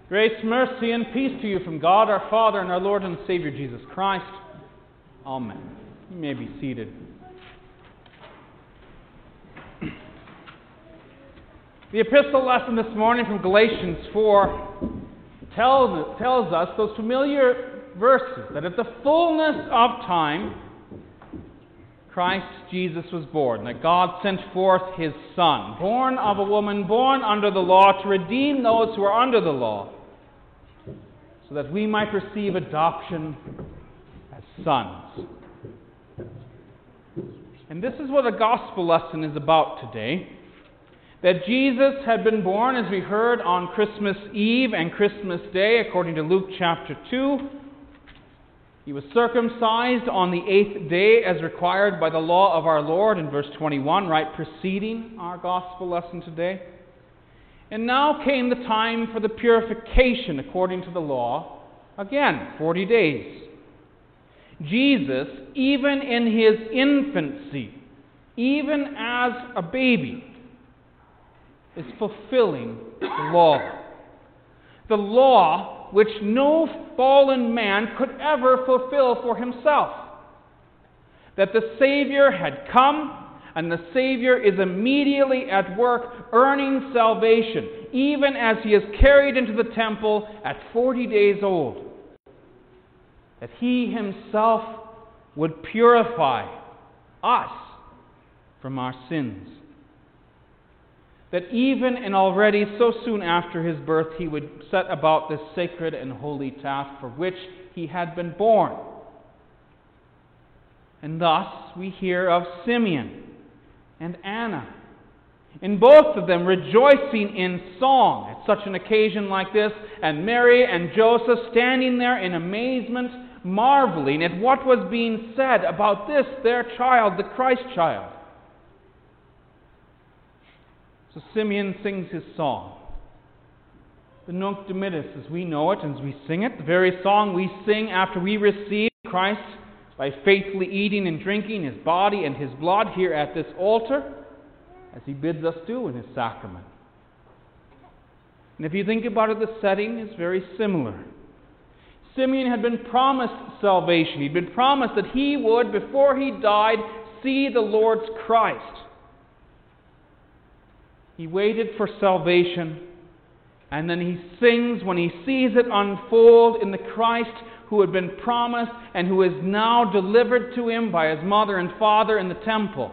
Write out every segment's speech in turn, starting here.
Grace, mercy, and peace to you from God our Father and our Lord and Savior Jesus Christ. Amen. You may be seated. The epistle lesson this morning from Galatians 4 tells us those familiar verses, that at the fullness of time, Christ Jesus was born, that God sent forth His Son, born of a woman, born under the law, to redeem those who are under the law, so that we might receive adoption as sons. And this is what a gospel lesson is about today. That Jesus had been born, as we heard, on Christmas Eve and Christmas Day, according to Luke chapter 2. He was circumcised on the 8th day, as required by the law of our Lord, in verse 21, right preceding our gospel lesson today. And now came the time for the purification according to the law, again, 40 days. Jesus, even in His infancy, even as a baby, is fulfilling the law. The law which no fallen man could ever fulfill for himself. That the Savior had come, and the Savior is immediately at work earning salvation, even as He is carried into the temple at 40 days old. That He Himself would purify us from our sins. That even and already so soon after His birth, He would set about this sacred and holy task for which He had been born. And thus we hear of Simeon and Anna, in both of them rejoicing in song at such an occasion like this, and Mary and Joseph standing there in amazement, marveling at what was being said about this, their child, the Christ child. So Simeon sings his song, the Nunc Dimittis, as we know it and as we sing it, the very song we sing after we receive Christ by faithfully eating and drinking His body and His blood here at this altar, as He bids us do in His sacrament. And if you think about it, the setting is very similar. Simeon had been promised salvation. He'd been promised that he would, before he died, see the Lord's Christ. He waited for salvation, and then he sings when he sees it unfold in the Christ who had been promised and who is now delivered to him by his mother and father in the temple.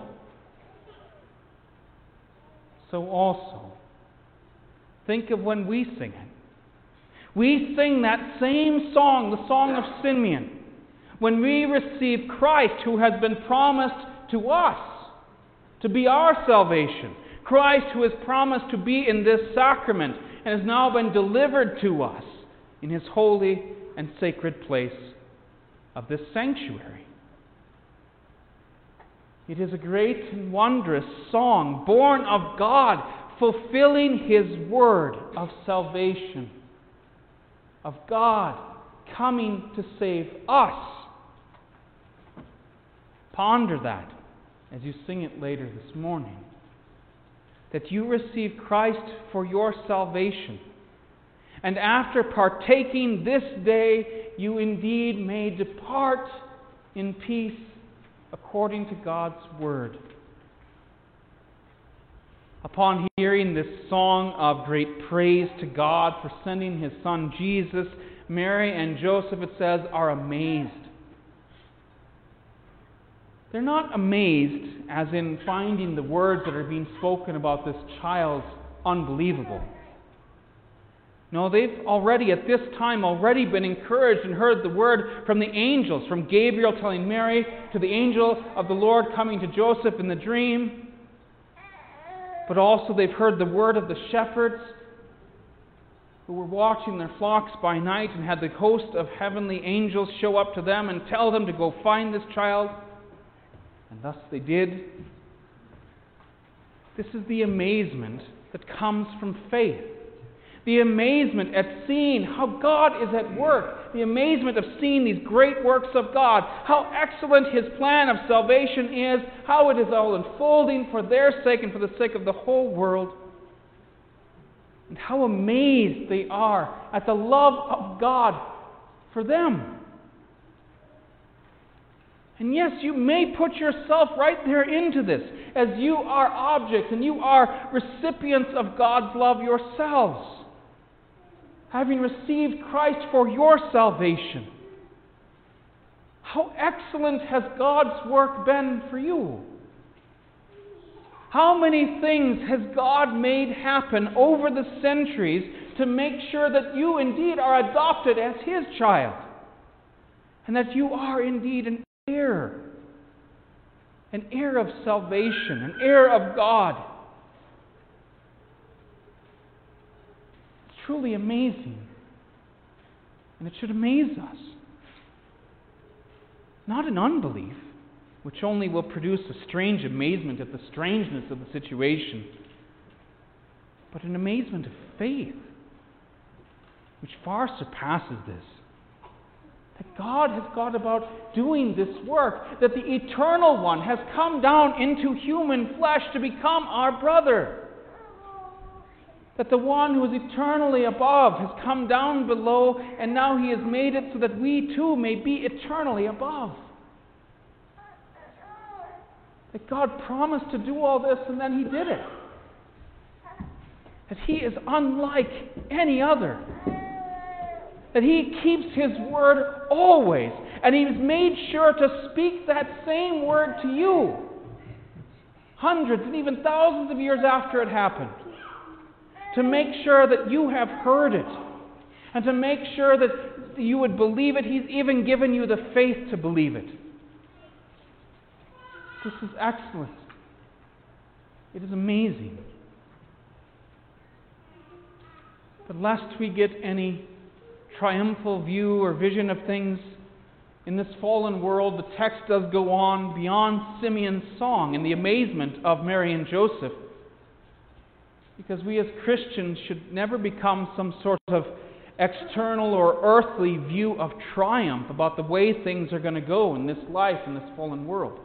So also, think of when we sing it. We sing that same song, the song of Simeon, when we receive Christ who has been promised to us to be our salvation. Christ who is promised to be in this sacrament and has now been delivered to us in His holy and sacred place of this sanctuary. It is a great and wondrous song, born of God, fulfilling His word of salvation, of God coming to save us. Ponder that as you sing it later this morning. That you receive Christ for your salvation. And after partaking this day, you indeed may depart in peace according to God's word. Upon hearing this song of great praise to God for sending His Son Jesus, Mary and Joseph, it says, are amazed. They're not amazed as in finding the words that are being spoken about this child unbelievable. No, they've already, at this time, been encouraged and heard the word from the angels, from Gabriel telling Mary, to the angel of the Lord coming to Joseph in the dream. But also they've heard the word of the shepherds who were watching their flocks by night and had the host of heavenly angels show up to them and tell them to go find this child. And thus they did. This is the amazement that comes from faith. The amazement at seeing how God is at work. The amazement of seeing these great works of God. How excellent His plan of salvation is. How it is all unfolding for their sake and for the sake of the whole world. and how amazed they are at the love of God for them. And yes, you may put yourself right there into this, as you are objects and you are recipients of God's love yourselves, having received Christ for your salvation. How excellent has God's work been for you? How many things has God made happen over the centuries to make sure that you indeed are adopted as His child, and that you are indeed an heir of salvation, an heir of God. It's truly amazing, and it should amaze us. Not in unbelief, which only will produce a strange amazement at the strangeness of the situation, but an amazement of faith, which far surpasses this. That God has gone about doing this work, that the Eternal One has come down into human flesh to become our brother. That the One who is eternally above has come down below, and now He has made it so that we too may be eternally above. That God promised to do all this, and then He did it. That He is unlike any other. That He keeps His word always, and He's made sure to speak that same word to you hundreds and even thousands of years after it happened, to make sure that you have heard it, and to make sure that you would believe it. He's even given you the faith to believe it. This is excellent. It is amazing. But lest we get any triumphal view or vision of things in this fallen world, the text does go on beyond Simeon's song and the amazement of Mary and Joseph, because we as Christians should never become some sort of external or earthly view of triumph about the way things are going to go in this life, in this fallen world.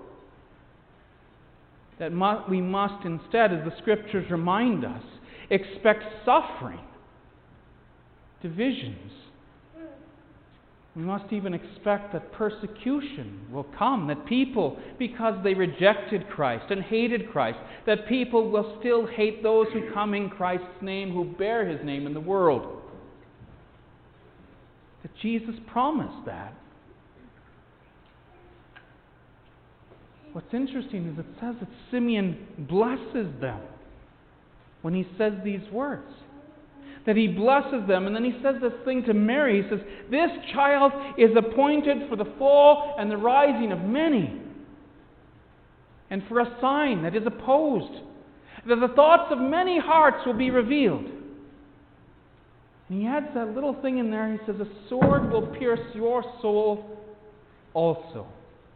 That we must instead, as the Scriptures remind us, expect suffering, divisions. We must even expect that persecution will come, that people, because they rejected Christ and hated Christ, that people will still hate those who come in Christ's name, who bear His name in the world. That Jesus promised that. What's interesting is it says that Simeon blesses them when he says these words. That he blesses them, and then he says this thing to Mary. He says, "This child is appointed for the fall and the rising of many, and for a sign that is opposed, that the thoughts of many hearts will be revealed." And he adds that little thing in there. He says, "A sword will pierce your soul also."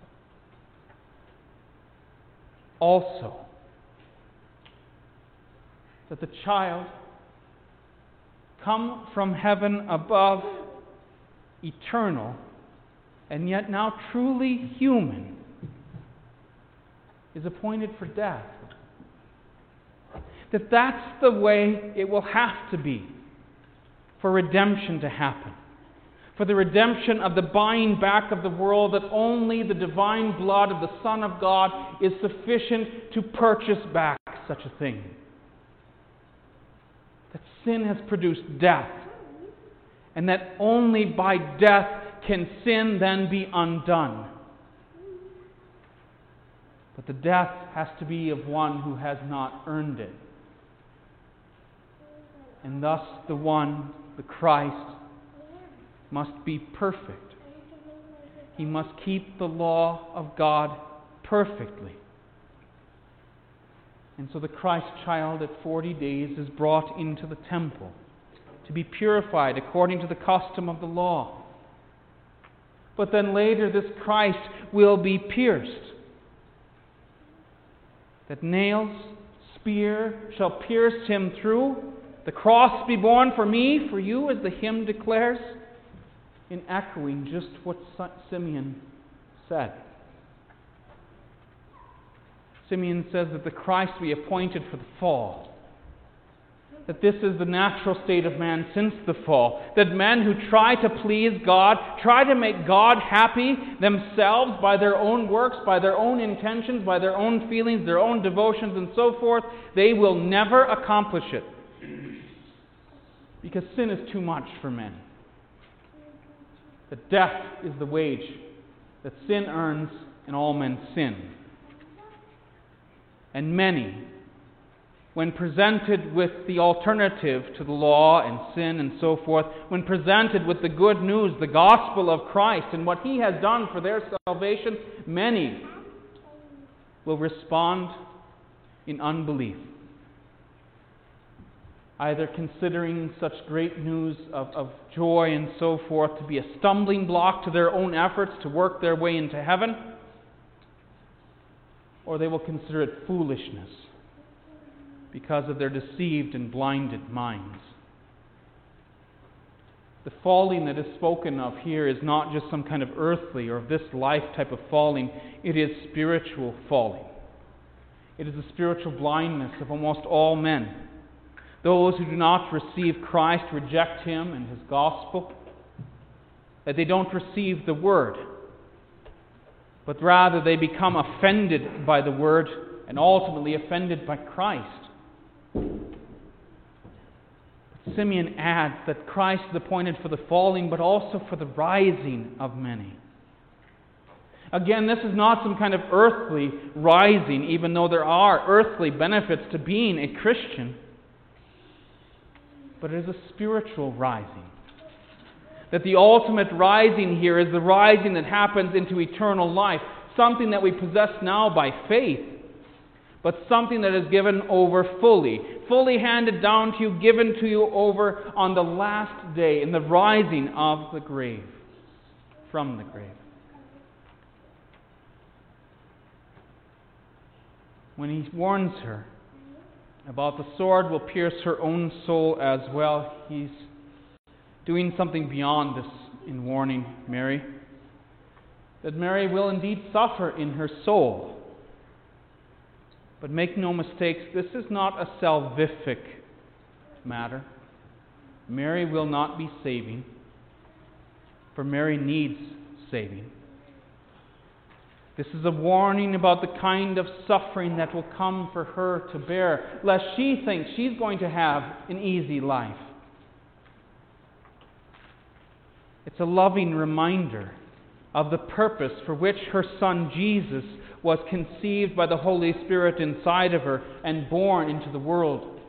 Also. That the child come from heaven above, eternal, and yet now truly human, is appointed for death. That's the way it will have to be for redemption to happen. For the redemption of the buying back of the world, that only the divine blood of the Son of God is sufficient to purchase back such a thing. That sin has produced death, and that only by death can sin then be undone. But the death has to be of one who has not earned it. And thus the one, the Christ, must be perfect. He must keep the law of God perfectly. And so the Christ child at 40 days is brought into the temple to be purified according to the custom of the law. But then later this Christ will be pierced. That nails, spear shall pierce Him through. The cross be borne for me, for you, as the hymn declares, in echoing just what Simeon said. Simeon says that the Christ be appointed for the fall. that this is the natural state of man since the fall. That men who try to please God, try to make God happy themselves by their own works, by their own intentions, by their own feelings, their own devotions, and so forth, they will never accomplish it. Because sin is too much for men. That death is the wage that sin earns, and all men sin. And many, when presented with the alternative to the law and sin and so forth, when presented with the good news, the gospel of Christ and what He has done for their salvation, many will respond in unbelief, either considering such great news of joy and so forth to be a stumbling block to their own efforts to work their way into heaven, or they will consider it foolishness because of their deceived and blinded minds. The falling that is spoken of here is not just some kind of earthly or of this life type of falling. It is spiritual falling. It is the spiritual blindness of almost all men. Those who do not receive Christ reject Him and His gospel, that they don't receive the Word, but rather they become offended by the Word and ultimately offended by Christ. Simeon adds that Christ is appointed for the falling, but also for the rising of many. Again, this is not some kind of earthly rising, even though there are earthly benefits to being a Christian, but it is a spiritual rising. That the ultimate rising here is the rising that happens into eternal life, something that we possess now by faith, but something that is given over fully handed down to you, given to you over on the last day, in the rising of the grave, from the grave. When He warns her about the sword will pierce her own soul as well, He's doing something beyond this in warning Mary. That Mary will indeed suffer in her soul. But make no mistakes, this is not a salvific matter. Mary will not be saving, for Mary needs saving. This is a warning about the kind of suffering that will come for her to bear, lest she thinks she's going to have an easy life. It's a loving reminder of the purpose for which her Son Jesus was conceived by the Holy Spirit inside of her and born into the world.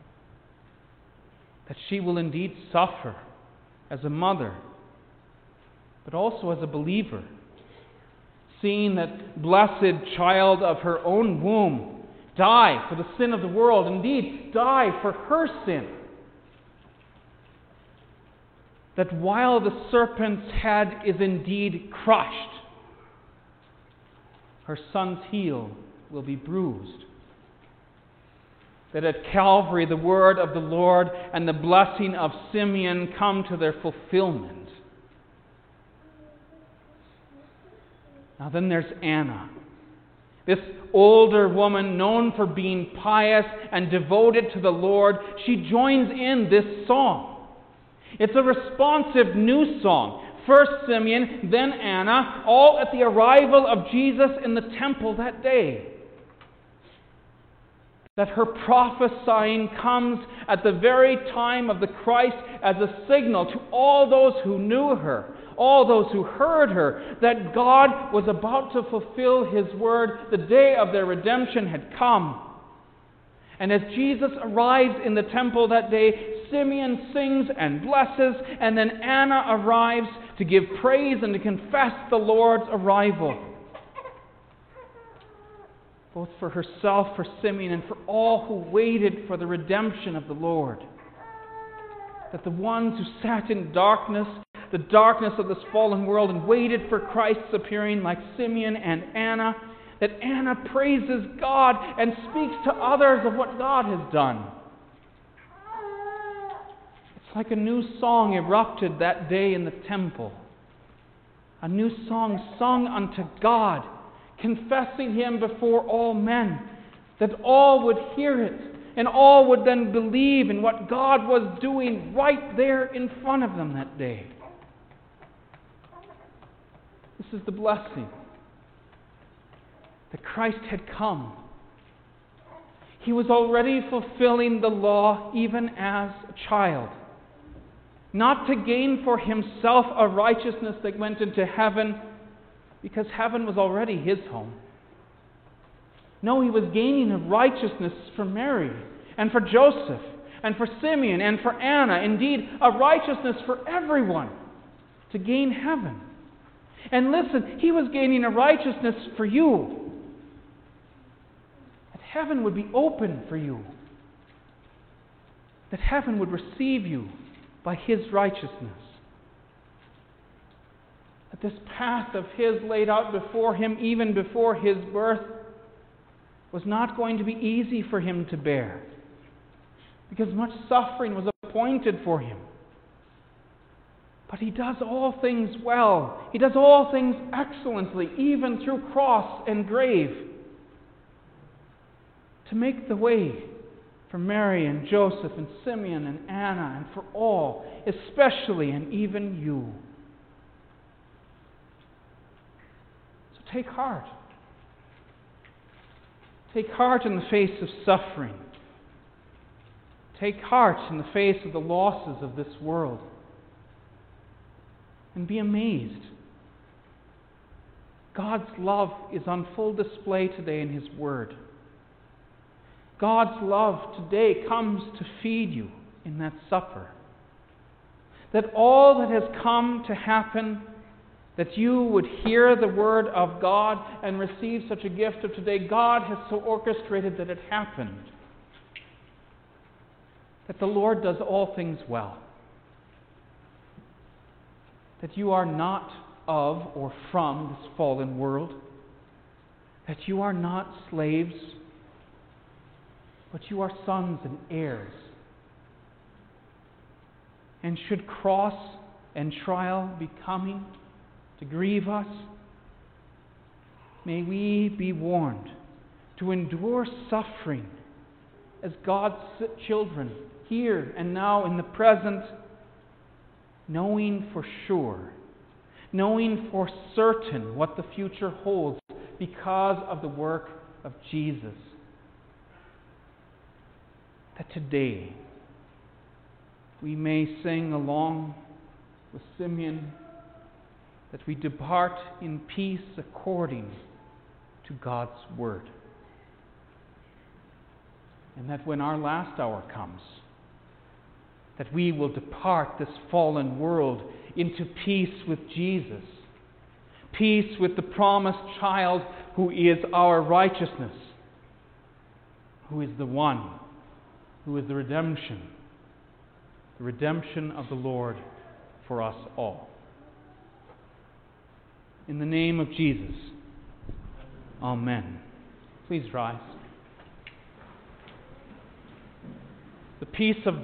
That she will indeed suffer as a mother, but also as a believer, seeing that blessed child of her own womb die for the sin of the world, indeed die for her sin. That while the serpent's head is indeed crushed, her Son's heel will be bruised. That at Calvary the word of the Lord and the blessing of Simeon come to their fulfillment. Now then there's Anna, this older woman known for being pious and devoted to the Lord. She joins in this song. It's a responsive new song. First Simeon, then Anna, all at the arrival of Jesus in the temple that day. That her prophesying comes at the very time of the Christ as a signal to all those who knew her, all those who heard her, that God was about to fulfill His word. The day of their redemption had come. And as Jesus arrives in the temple that day, Simeon sings and blesses, and then Anna arrives to give praise and to confess the Lord's arrival. Both for herself, for Simeon, and for all who waited for the redemption of the Lord. That the ones who sat in darkness, the darkness of this fallen world, and waited for Christ's appearing, like Simeon and Anna, that Anna praises God and speaks to others of what God has done. It's like a new song erupted that day in the temple. A new song sung unto God, confessing Him before all men, that all would hear it And all would then believe in what God was doing right there in front of them that day. This is the blessing. That Christ had come. He was already fulfilling the law even as a child. Not to gain for himself a righteousness that went into heaven, because heaven was already his home. No, he was gaining a righteousness for Mary, and for Joseph, and for Simeon, and for Anna. Indeed, a righteousness for everyone to gain heaven. And listen, he was gaining a righteousness for you. That heaven would be open for you. That heaven would receive you by his righteousness. That this path of his laid out before him, even before his birth, was not going to be easy for him to bear, because much suffering was appointed for him. But he does all things well. He does all things excellently, even through cross and grave, to make the way for Mary and Joseph and Simeon and Anna, and for all, especially and even you. So take heart. Take heart in the face of suffering. Take heart in the face of the losses of this world. And be amazed. God's love is on full display today in His Word. God's love today comes to feed you in that supper. That all that has come to happen, that you would hear the Word of God and receive such a gift of today, God has so orchestrated that it happened. That the Lord does all things well. That you are not of or from this fallen world. That you are not slaves, but you are sons and heirs. And should cross and trial be coming to grieve us, may we be warned to endure suffering as God's children here and now in the present, knowing for sure, knowing for certain what the future holds because of the work of Jesus. That today we may sing along with Simeon, that we depart in peace according to God's Word. And that when our last hour comes, that we will depart this fallen world into peace with Jesus. Peace with the promised child who is our righteousness, who is the one, who is the redemption of the Lord for us all. In the name of Jesus, Amen. Please rise. The peace of